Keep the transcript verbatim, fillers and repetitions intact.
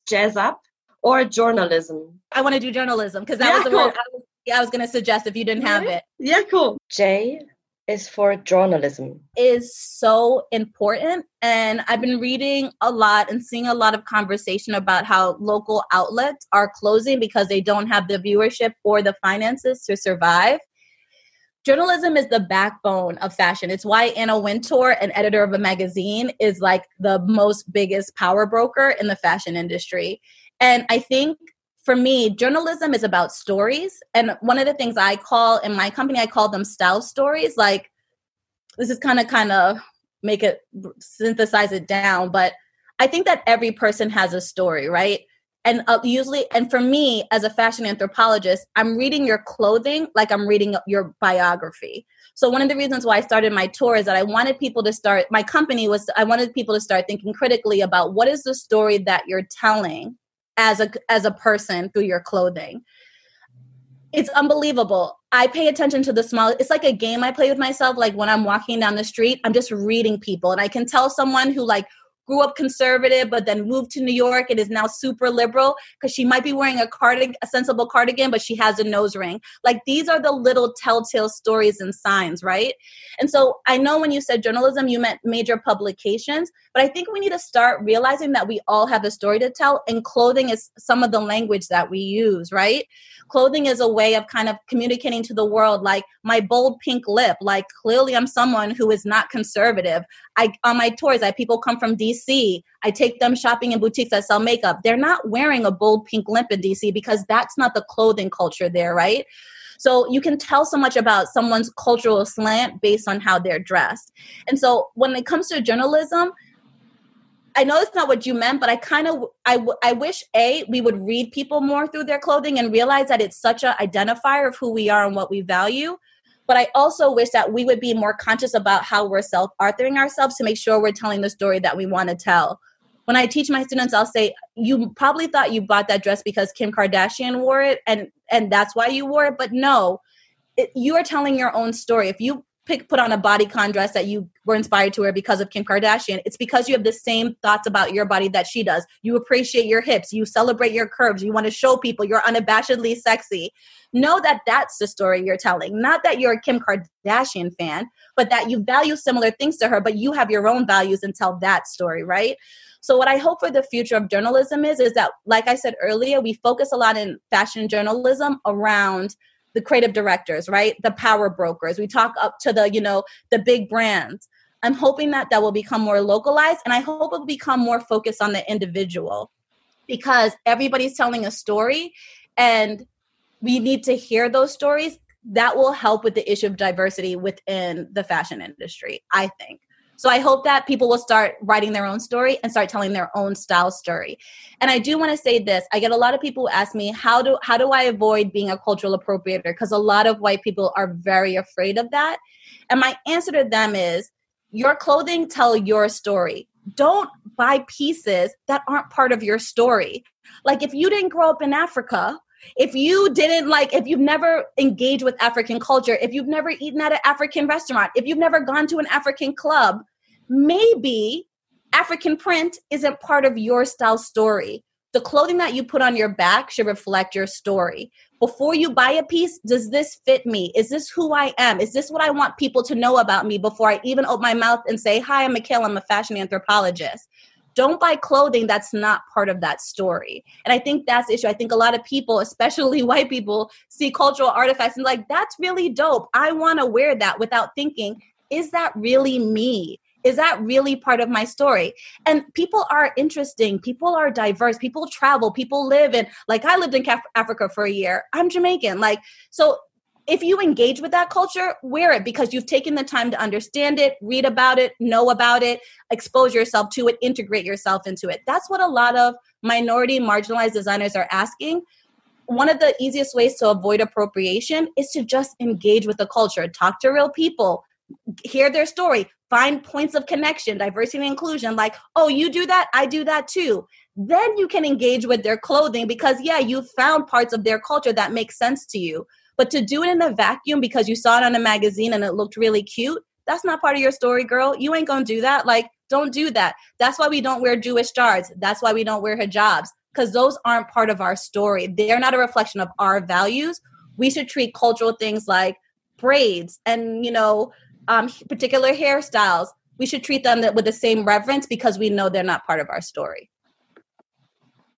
jazz up, or journalism? I want to do journalism because that yeah, was the cool. word I was, yeah, I was going to suggest if you didn't have yeah. it. Yeah, cool. J is for journalism. Is so important. And I've been reading a lot and seeing a lot of conversation about how local outlets are closing because they don't have the viewership or the finances to survive. Journalism is the backbone of fashion. It's why Anna Wintour, an editor of a magazine, is like the most biggest power broker in the fashion industry. And I think for me, journalism is about stories. And one of the things I call in my company, I call them style stories. Like, this is kind of kind of make it synthesize it down. But I think that every person has a story, right? And uh, usually, and for me, as a fashion anthropologist, I'm reading your clothing like I'm reading your biography. So one of the reasons why I started my tour is that I wanted people to start, my company was, I wanted people to start thinking critically about what is the story that you're telling as a as a person through your clothing. It's unbelievable. I pay attention to the small, it's like a game I play with myself. Like when I'm walking down the street, I'm just reading people. And I can tell someone who like grew up conservative, but then moved to New York and is now super liberal because she might be wearing a cardigan, a sensible cardigan, but she has a nose ring. Like these are the little telltale stories and signs, right? And so I know when you said journalism, you meant major publications, but I think we need to start realizing that we all have a story to tell, and clothing is some of the language that we use, right? Clothing is a way of kind of communicating to the world, like my bold pink lip, like clearly I'm someone who is not conservative. I on my tours, I have people come from D C. I take them shopping in boutiques that sell makeup. They're not wearing a bold pink lip in D C because that's not the clothing culture there, right? So you can tell so much about someone's cultural slant based on how they're dressed. And so when it comes to journalism, I know it's not what you meant, but I kind of, I, I wish, A, we would read people more through their clothing and realize that it's such an identifier of who we are and what we value. But I also wish that we would be more conscious about how we're self-authoring ourselves to make sure we're telling the story that we want to tell. When I teach my students, I'll say, you probably thought you bought that dress because Kim Kardashian wore it and, and that's why you wore it. But no, it, you are telling your own story. If you pick put on a bodycon dress that you were inspired to wear because of Kim Kardashian, it's because you have the same thoughts about your body that she does. You appreciate your hips. You celebrate your curves. You want to show people you're unabashedly sexy. Know that that's the story you're telling. Not that you're a Kim Kardashian fan, but that you value similar things to her, but you have your own values and tell that story, right? So what I hope for the future of journalism is, is that, like I said earlier, we focus a lot in fashion journalism around the creative directors, right? The power brokers. We talk up to the, you know, the big brands. I'm hoping that that will become more localized, and I hope it will become more focused on the individual, because everybody's telling a story and we need to hear those stories. That will help with the issue of diversity within the fashion industry, I think. So I hope that people will start writing their own story and start telling their own style story. And I do want to say this. I get a lot of people who ask me, how do how do I avoid being a cultural appropriator? Because a lot of white people are very afraid of that. And my answer to them is, your clothing tell your story. Don't buy pieces that aren't part of your story. Like if you didn't grow up in Africa, if you didn't like, if you've never engaged with African culture, if you've never eaten at an African restaurant, if you've never gone to an African club, maybe African print isn't part of your style story. The clothing that you put on your back should reflect your story. Before you buy a piece, does this fit me? Is this who I am? Is this what I want people to know about me before I even open my mouth and say, hi, I'm Mikhail, I'm a fashion anthropologist? Don't buy clothing that's not part of that story. And I think that's the issue. I think a lot of people, especially white people, see cultural artifacts and like, that's really dope. I want to wear that, without thinking, is that really me? Is that really part of my story? And people are interesting. People are diverse. People travel. People live in, like I lived in Af- Africa for a year. I'm Jamaican. Like, so if you engage with that culture, wear it because you've taken the time to understand it, read about it, know about it, expose yourself to it, integrate yourself into it. That's what a lot of minority marginalized designers are asking. One of the easiest ways to avoid appropriation is to just engage with the culture, talk to real people, hear their story, find points of connection, diversity and inclusion, like, oh, you do that, I do that too. Then you can engage with their clothing because, yeah, you found parts of their culture that make sense to you. But to do it in a vacuum because you saw it on a magazine and it looked really cute, that's not part of your story, girl. You ain't gonna do that. Like, don't do that. That's why we don't wear Jewish jars. That's why we don't wear hijabs. because those aren't part of our story. They're not a reflection of our values. We should treat cultural things like braids and, you know, um, particular hairstyles. We should treat them with the same reverence because we know they're not part of our story.